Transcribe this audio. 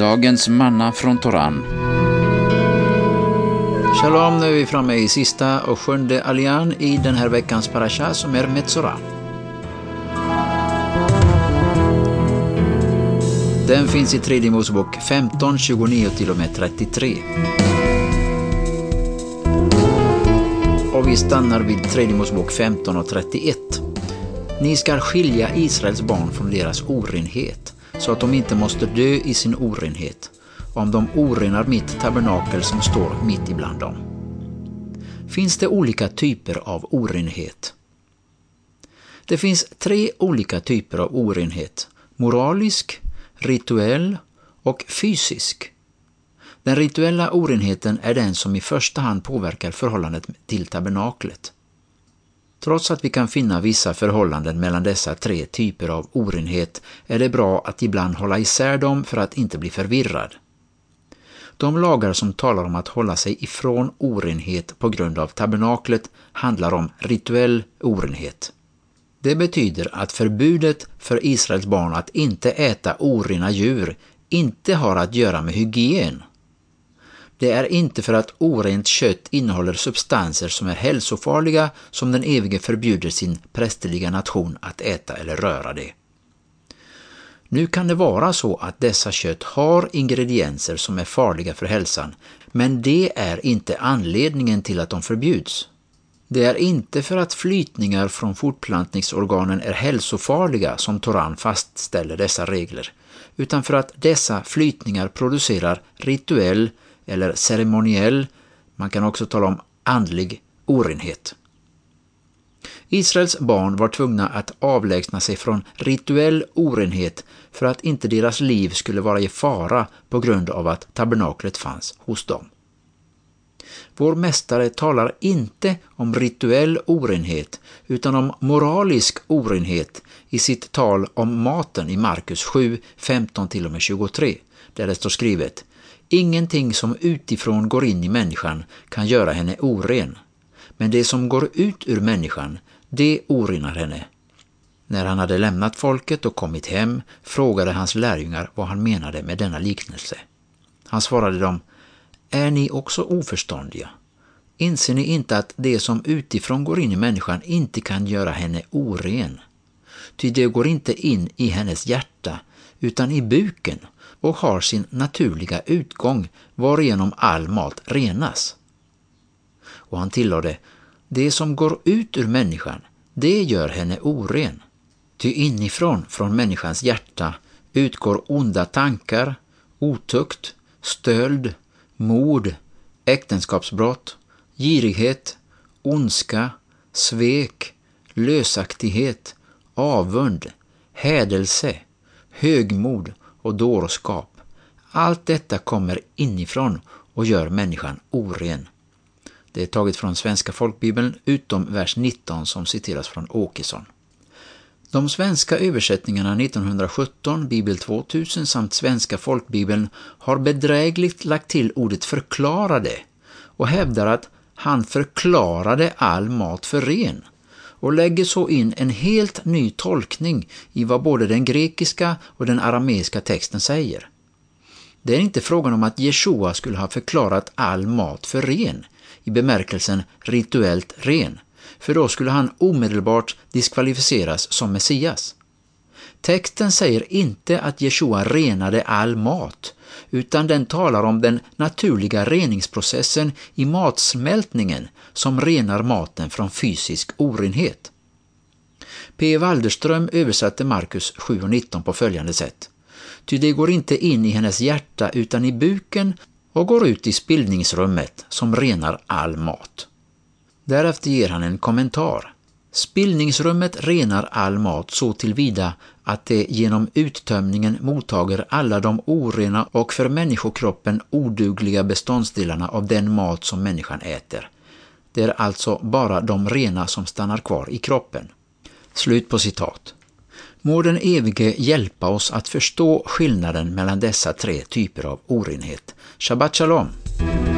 Dagens manna från Toran. Shalom, nu är vi framme i sista och 7:e allian i den här veckans parasha som är Metzora. Den finns i 3 Mosebok 15, 29-33. Och vi stannar vid 3 Mosebok 15 och 31. Ni ska skilja Israels barn från deras orenhet, så att de inte måste dö i sin orenhet, om de orenar mitt tabernakel som står mitt ibland dem. Finns det olika typer av orenhet? Det finns 3 olika typer av orenhet: moralisk, rituell och fysisk. Den rituella orenheten är den som i första hand påverkar förhållandet till tabernaklet. Trots att vi kan finna vissa förhållanden mellan dessa 3 typer av orenhet är det bra att ibland hålla isär dem för att inte bli förvirrad. De lagar som talar om att hålla sig ifrån orenhet på grund av tabernaklet handlar om rituell orenhet. Det betyder att förbudet för Israels barn att inte äta orena djur inte har att göra med hygien. Det är inte för att orent kött innehåller substanser som är hälsofarliga som den evige förbjuder sin prästerliga nation att äta eller röra det. Nu kan det vara så att dessa kött har ingredienser som är farliga för hälsan, men det är inte anledningen till att de förbjuds. Det är inte för att flytningar från fortplantningsorganen är hälsofarliga som Toran fastställer dessa regler, utan för att dessa flytningar producerar rituell eller ceremoniell, man kan också tala om andlig orenhet. Israels barn var tvungna att avlägsna sig från rituell orenhet för att inte deras liv skulle vara i fara på grund av att tabernaklet fanns hos dem. Vår mästare talar inte om rituell orenhet utan om moralisk orenhet i sitt tal om maten i Markus 7, 15-23, där det står skrivet: ingenting som utifrån går in i människan kan göra henne oren, men det som går ut ur människan, det orenar henne. När han hade lämnat folket och kommit hem frågade hans lärjungar vad han menade med denna liknelse. Han svarade dem: är ni också oförståndiga? Inser ni inte att det som utifrån går in i människan inte kan göra henne oren? Ty det går inte in i hennes hjärta utan i buken och har sin naturliga utgång varigenom all mat renas. Och han tillade: det som går ut ur människan, det gör henne oren. Ty inifrån, från människans hjärta, utgår onda tankar, otukt, stöld, mord, äktenskapsbrott, girighet, ondska, svek, lösaktighet, avund, hädelse, högmod och dårskap. Allt detta kommer inifrån och gör människan oren. Det är taget från Svenska folkbibeln utom vers 19 som citeras från Åkesson. De svenska översättningarna 1917, Bibel 2000 samt Svenska folkbibeln har bedrägligt lagt till ordet förklarade och hävdar att han förklarade all mat för ren och lägger så in en helt ny tolkning i vad både den grekiska och den arameiska texten säger. Det är inte frågan om att Jeshua skulle ha förklarat all mat för ren i bemärkelsen rituellt ren, för då skulle han omedelbart diskvalificeras som Messias. Texten säger inte att Jeshua renade all mat, utan den talar om den naturliga reningsprocessen i matsmältningen som renar maten från fysisk orenhet. P. Walderström översatte Markus 7:19 på följande sätt: ty det går inte in i hennes hjärta utan i buken och går ut i spillningsrummet som renar all mat. Därefter ger han en kommentar. Spillningsrummet renar all mat så tillvida att det genom uttömningen mottager alla de orena och för människokroppen odugliga beståndsdelarna av den mat som människan äter. Det är alltså bara de rena som stannar kvar i kroppen. Slut på citat. Må den evige hjälpa oss att förstå skillnaden mellan dessa 3 typer av orenhet. Shabbat shalom!